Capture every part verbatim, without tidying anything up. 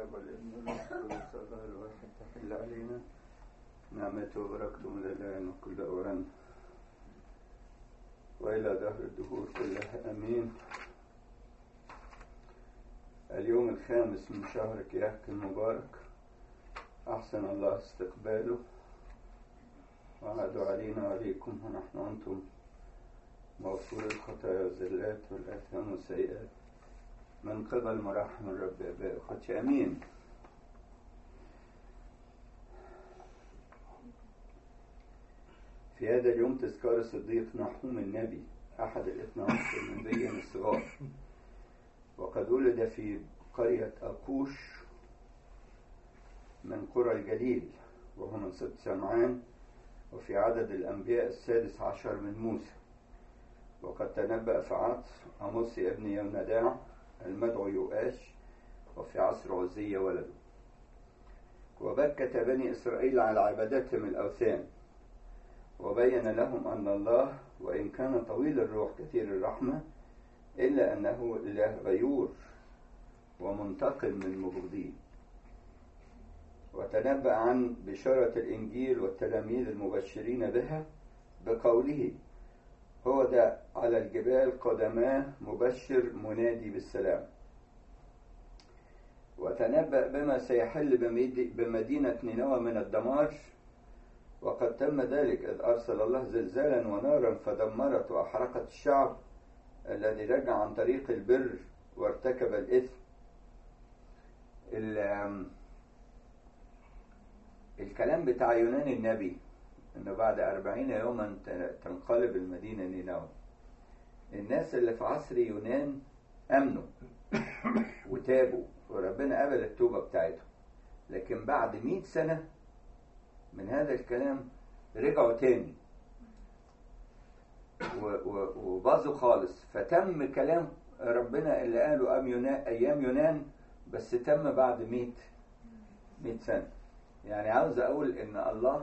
الآب والابن والروح القدس الله الواحد تحل علينا نعمته وبركته من الآن وكل أوان وإلى دهر الدهور كلها أمين. اليوم الخامس من شهر كياك المبارك، أحسن الله استقباله وعادوا علينا وعليكم ونحن أنتم مغفور الخطايا والزلات والآثام والسيئات من قبل مراحم الرب أبائي أخوتي أمين. في هذا اليوم تذكار الصديق نحوم النبي أحد الاثنى عشر نبيا الصغار، وقد ولد في قرية أقوش من قرى الجليل، وهو من سبط سمعان، وفي عدد الأنبياء السادس عشر من موسى. وقد تنبأ في عصر أموسي ابن يوناداع المدعو يؤاش، وفي عصر عزية ولده. وبكت بني إسرائيل على عبادتهم الأوثان، وبين لهم أن الله وإن كان طويل الروح كثير الرحمة إلا أنه إله غيور ومنتقم من المبغضين. وتنبأ عن بشارة الإنجيل والتلاميذ المبشرين بها بقوله: هو ده على الجبال قدماه مبشر منادي بالسلام. وتنبأ بما سيحل بمدينة نينوى من الدمار، وقد تم ذلك إذ أرسل الله زلزالا ونارا فدمرت وأحرقت الشعب الذي رجع عن طريق البر وارتكب الإثم. الكلام بتاع يونان النبي إنه بعد أربعين يوما تنقلب المدينة نينوى. الناس اللي في عصر يونان أمنوا وتابوا وربنا قبل التوبة بتاعتهم، لكن بعد مئة سنة من هذا الكلام رجعوا تاني وباظوا خالص. فتم كلام ربنا اللي قاله أيام يونان، بس تم بعد مئة مئة سنة. يعني عاوز أقول إن الله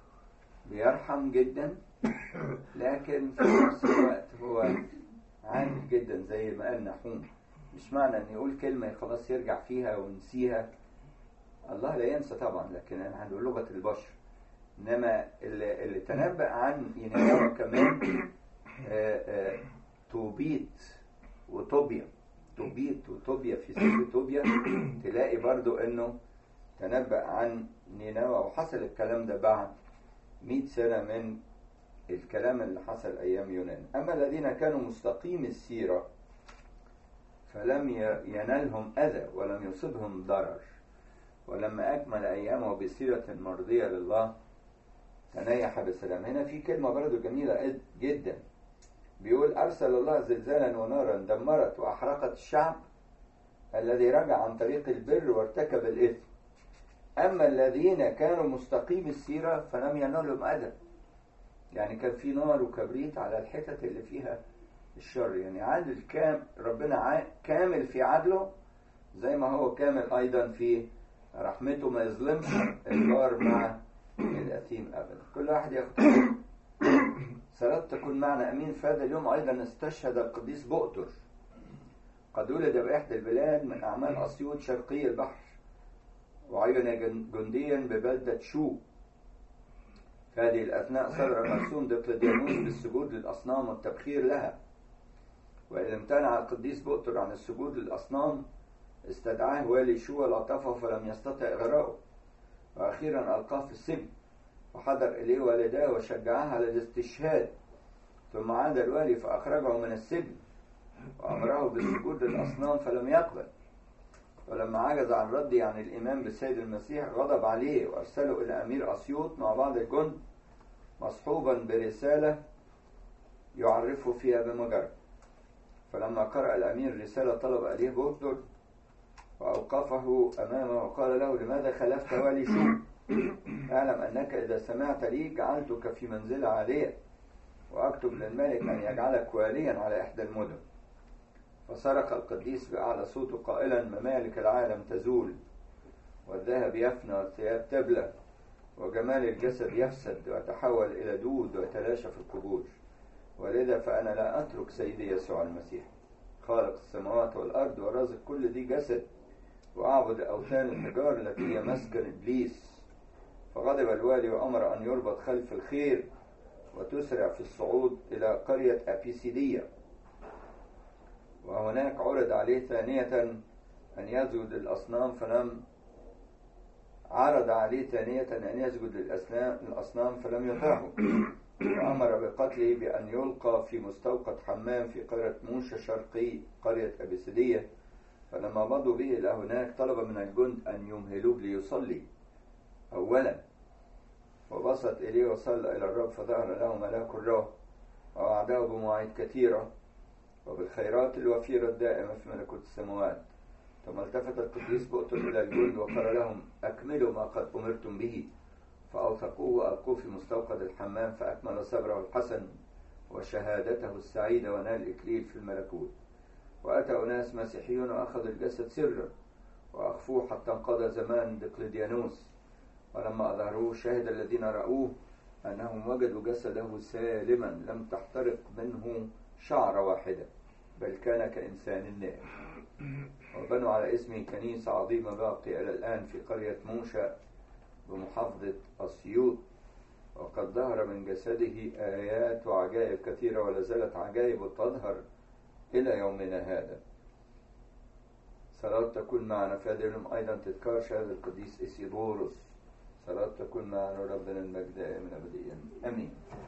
بيرحم جدا، لكن في نفس الوقت هو عادل جدا زي ما قال نحوم. مش معنى أن يقول كلمة خلاص يرجع فيها ونسيها. الله لا ينسى طبعا، لكن أنا هنقول لغة البشر. إنما اللي, اللي تنبأ عن ينبأ كمان آآ آآ توبيت وطوبيا توبيت وطوبيا في سفر طوبيا، تلاقي برضو إنه تنبأ عن نينوى، وحصل الكلام ده بعد مئة سنة من الكلام اللي حصل أيام يونان. أما الذين كانوا مستقيم السيرة فلم ينالهم أذى ولم يصبهم ضرر، ولما أكمل أيامه بسيرة مرضية لله تنيح بسلام. هنا في كلمة برضو جميلة جدا، بيقول: أرسل الله زلزالا ونارا دمرت وأحرقت الشعب الذي رجع عن طريق البر وارتكب الإثم. أما الذين كانوا مستقيم السيرة فلم ينالهم أذى. يعني كان في نار وكبريت على الحتت اللي فيها الشر. يعني عادل كام ربنا كامل في عدله، زي ما هو كامل أيضا في رحمته، ما يظلمش البار مع الأثيم أبدا. كل واحد ياخد صلاة تكون معنا أمين. في هذا اليوم أيضا استشهد القديس بؤتر، قد ولد بإحدى البلاد من أعمال أسيوط شرقي البحر، وعين جنديا ببلدة شو. في هذه الأثناء صدر مرسوم دقلديانوس بالسجود للأصنام والتبخير لها، وإذا امتنع القديس بؤتر عن السجود للأصنام استدعاه والي شو ولطفه فلم يستطع إغراءه، وأخيرا ألقاه في السجن، وحضر إليه والداه وشجعاه على الاستشهاد. ثم عاد الوالي فأخرجه من السجن وأمره بالسجود للأصنام فلم يقبل، ولما عجز عن رده عن الإيمان بالسيد المسيح غضب عليه وأرسله إلى أمير أسيوط مع بعض الجند مصحوبا برسالة يعرفه فيها بمجرد. فلما قرأ الأمير رسالة طلب عليه بؤتر وأوقفه أمامه وقال له: لماذا خلفت والي شو؟ اعلم أنك إذا سمعت لي جعلتك في منزلة عالية، وأكتب للملك أن يجعلك واليا على إحدى المدن. فصرخ القديس بأعلى صوته قائلا: ممالك العالم تزول، والذهب يفنى، والثياب تبلى، وجمال الجسد يفسد ويتحول إلى دود ويتلاشى في القبور. ولذا فأنا لا أترك سيدي يسوع المسيح خالق السماوات والأرض ورازق كل ذي جسد وأعبد أوثان الحجار التي هي مسكن إبليس. فغضب الوالي وأمر أن يربط خلف الخير وتسرع في الصعود إلى قرية أبيسيدية، وهناك عرض عليه ثانية أن يسجد للأصنام فلم عرض عليه ثانية أن يسجد للأصنام فلم يطعه، وأمر بقتله بأن يلقى في مستوقد حمام في قرية موشى شرقي قرية أبيسيدية. فلما مضوا به إلى هناك طلب من الجند أن يمهلوه ليصلي أولا، وبسط إليه وصلى إلى الرب، فظهر له ملاك الرب ووعده بمواعيد كثيرة وبالخيرات الوفيرة الدائمة في ملكوت السماوات. ثم التفت القديس بؤتر إلى الجند وقال لهم: أكملوا ما قد أمرتم به. فأوثقوه وألقوه في مستوقد الحمام، فأكمل صبره الحسن وشهادته السعيدة ونال الإكليل في الملكوت. وأتى أناس مسيحيون وأخذوا الجسد سرا وأخفوه حتى انقضى زمان دقلديانوس، ولما أظهروه شهد الذين رأوه أنهم وجدوا جسده سالما لم تحترق منه شعرة واحدة، بل كان كإنسان نائم. وبنوا على اسمه كنيسة عظيمة باقية إلى الآن في قرية موشى بمحافظة أسيوط، وقد ظهر من جسده آيات وعجائب كثيرة، ولا زالت عجائب تظهر إلى يومنا هذا. صلاة تكون معنا في هذا اليوم أيضا تذكار شهادة القديس إسيدوروس. صلاة تكون معنا ربنا المجد من أبديا، آمين.